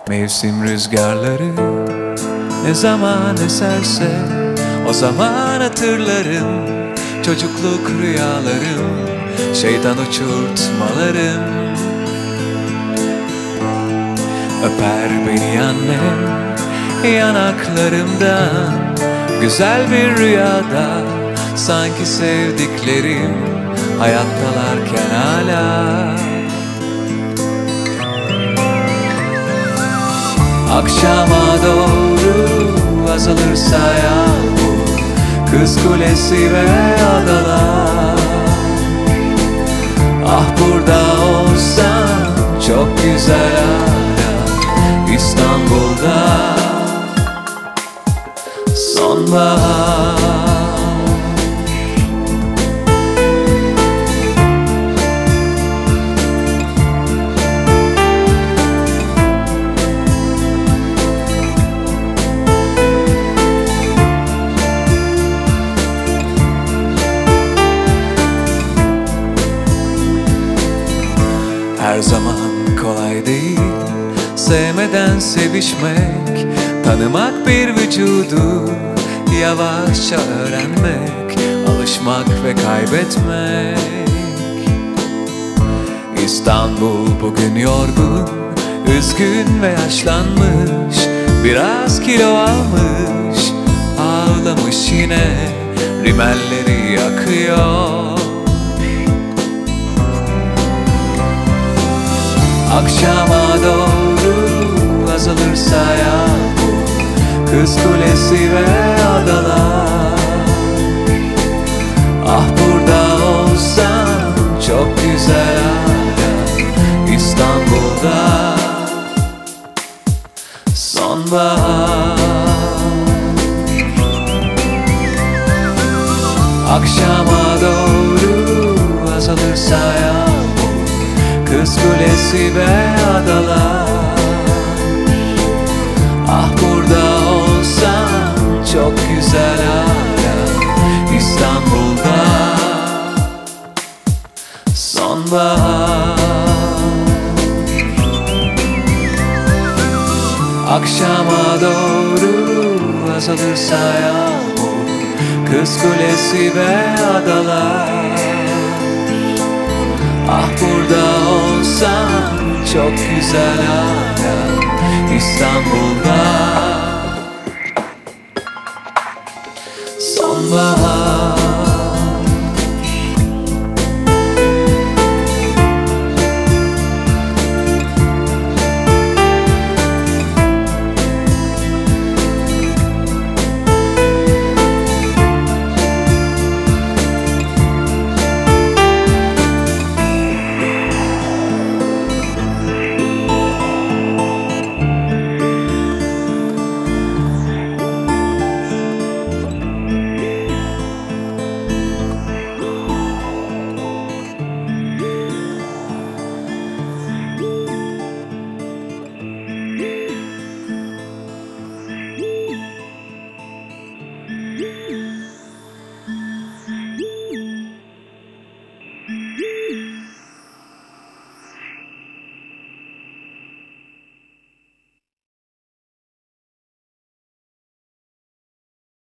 Mevsim rüzgarları ne zaman eserse o zaman hatırlarım. Çocukluk rüyalarım, şeytan uçurtmalarım. Öper beni annem yanaklarımdan, güzel bir rüyada, sanki sevdiklerim hayattalarken hala. Akşama doğru azalırsa yağmur, Kız Kulesi ve adalar. Ah burada olsan çok güzel hala, İstanbul'da sonbahar. Her zaman kolay değil sevmeden sevişmek, tanımak bir vücudu, yavaşça öğrenmek, alışmak ve kaybetmek. İstanbul bugün yorgun, üzgün ve yaşlanmış, biraz kilo almış, ağlamış yine, rimelleri yakıyor. Akşama doğru azalırsa yağmur, Kız Kulesi ve adalar. Ah burada olsan çok güzel hala, İstanbul'da sonbahar. Akşama doğru azalırsa yağmur, Kız Kulesi ve adalar. Ah burada olsan çok güzel hala, İstanbul'da sonbahar. Akşama doğru azalırsa yağmur, Kız Kulesi ve adalar. Ah burada olsan çok güzel hala, İstanbul'da sonbahar.